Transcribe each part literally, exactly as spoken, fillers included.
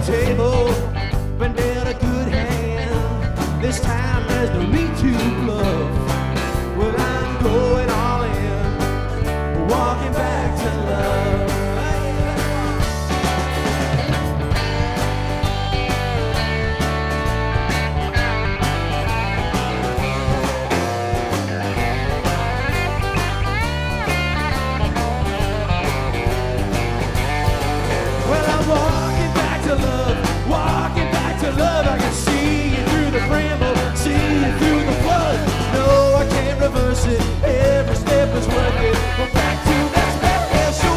table, been dealt a good hand. This time there's no need to bluff. Well, I'm going all in, walking back to love. Well, I'm walking back to love, walking back to love. I can see it through the bramble, see it through the flood. No, I can't reverse it, every step is worth it. But back to that special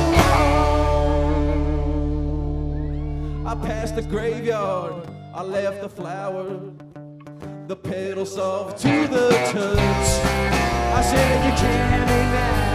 one. I passed the graveyard, I left the flower, the petals soft to the touch. I said, you can't make that